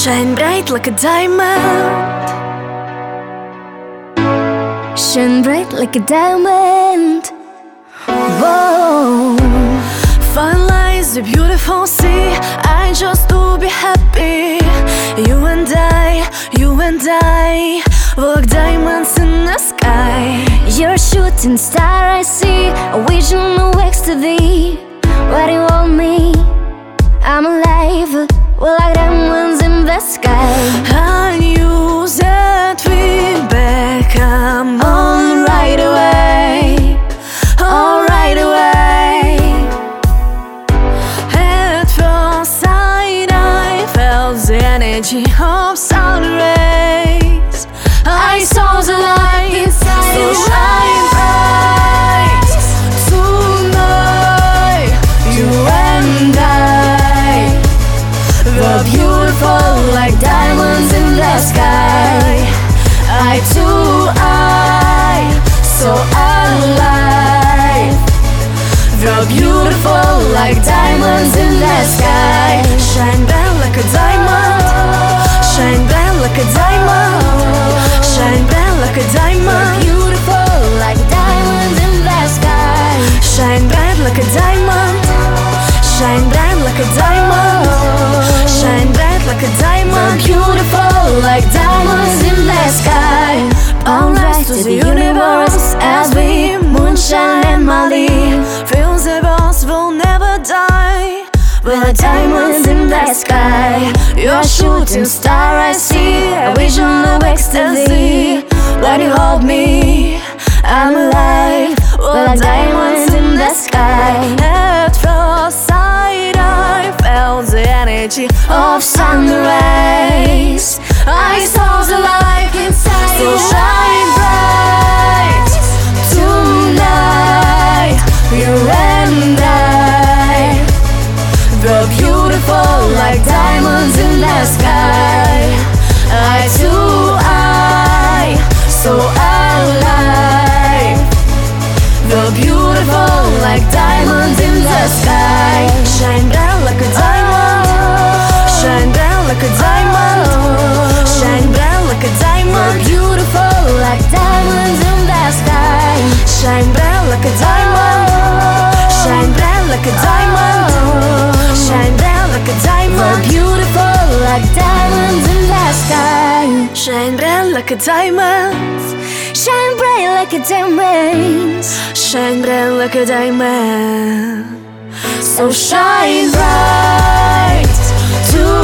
Shine bright like a diamond. Shine bright like a diamond. Whoa. Fun lies a beautiful sea. I just to be happy. You and I were like diamonds in the sky. You're a shooting star, I see. A vision of ecstasy. Where you hold me, I'm alive. We're like diamonds in the sky. I knew that we'd become on right away. All right away. At first sight I felt the energy of sun rays. I saw the light inside you, shine bright tonight. You and I were beautiful like diamonds in the sky. Eye to eye, so alive. We're beautiful like diamonds in the sky. Shine bright like a diamond. Shine bright like a diamond. Shine bright like a diamond. We're beautiful like diamonds in the sky. Shine bright like a diamond. Shine bright like a diamond. Shine bright like a diamond. We're beautiful like diamonds in the sky. Bound rise to the universe as we moonshine and Mali. Feel the boss will never die. We're like diamonds in the sky. You're a shooting star, I see. A vision of ecstasy. When you hold me, I'm alive. We're like diamonds in the sky. At first sight I felt the energy of sun rays. I saw the light inside you, shine bright tonight. You and I were beautiful like diamonds in the sky. Eye to eye, so alive. We're beautiful like diamonds in the sky. Shine bright like a diamond. Shine bright like a diamond. Shine bright like a diamond. We're beautiful like diamonds in the sky. Shine bright like a diamond. Shine bright like a diamond. Shine bright like a diamond. We're beautiful like diamonds in the sky. Shine bright like a diamond. Shine bright like a diamond. Shine bright like a diamond. So shine bright tonight.